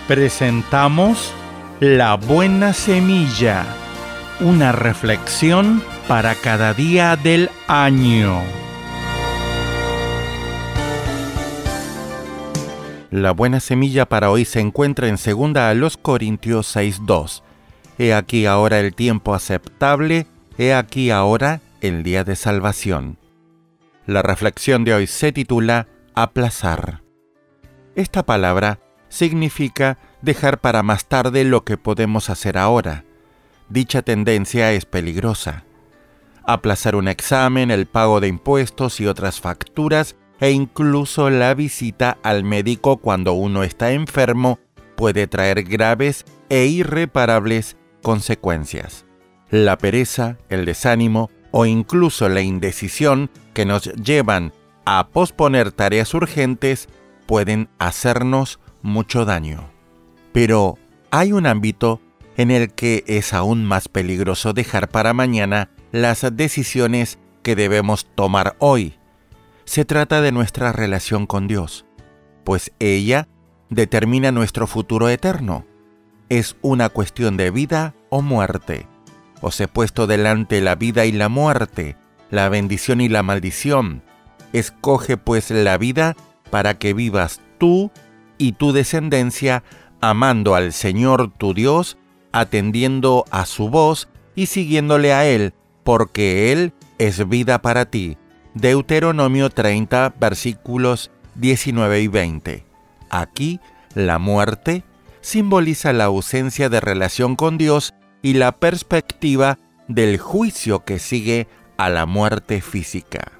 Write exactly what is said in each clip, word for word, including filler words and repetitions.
presentamos La Buena Semilla, una reflexión para cada día del año. La buena semilla para hoy se encuentra en segunda a los Corintios seis dos. He aquí ahora el tiempo aceptable, he aquí ahora el día de salvación. La reflexión de hoy se titula Aplazar. Esta palabra significa dejar para más tarde lo que podemos hacer ahora. Dicha tendencia es peligrosa. Aplazar un examen, el pago de impuestos y otras facturas e incluso la visita al médico cuando uno está enfermo puede traer graves e irreparables consecuencias. La pereza, el desánimo o incluso la indecisión que nos llevan a posponer tareas urgentes pueden hacernos mucho daño. Pero hay un ámbito en el que es aún más peligroso dejar para mañana las decisiones que debemos tomar hoy. Se trata de nuestra relación con Dios, pues ella determina nuestro futuro eterno. Es una cuestión de vida o muerte. Os he puesto delante la vida y la muerte, la bendición y la maldición. Escoge pues la vida para que vivas tú y tu descendencia, amando al Señor tu Dios, atendiendo a su voz y siguiéndole a Él, porque Él es vida para ti. Deuteronomio treinta, versículos diecinueve y veinte. Aquí, la muerte simboliza la ausencia de relación con Dios y la perspectiva del juicio que sigue a la muerte física.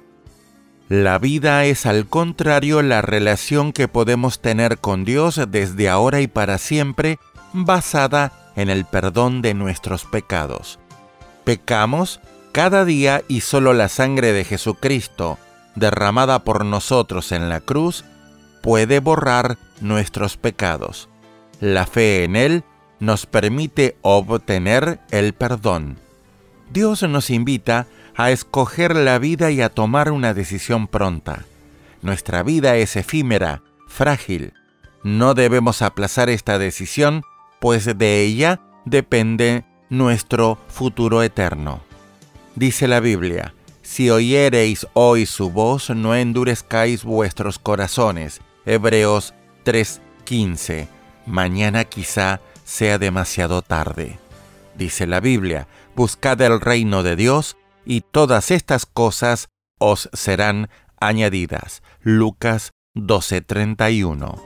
La vida es, al contrario, la relación que podemos tener con Dios desde ahora y para siempre, basada en el perdón de nuestros pecados. Pecamos cada día y solo la sangre de Jesucristo, derramada por nosotros en la cruz, puede borrar nuestros pecados. La fe en Él nos permite obtener el perdón. Dios nos invita a escoger la vida y a tomar una decisión pronta. Nuestra vida es efímera, frágil. No debemos aplazar esta decisión, pues de ella depende nuestro futuro eterno. Dice la Biblia: si oyereis hoy su voz, no endurezcáis vuestros corazones. Hebreos tres quince. Mañana quizá sea demasiado tarde. Dice la Biblia: buscad el reino de Dios y todas estas cosas os serán añadidas. Lucas doce treinta y uno.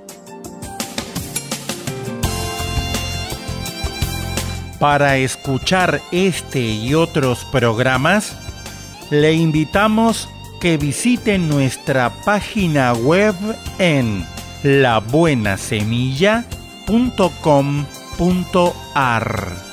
Para escuchar este y otros programas, le invitamos que visite nuestra página web en la buena semilla punto com punto a r.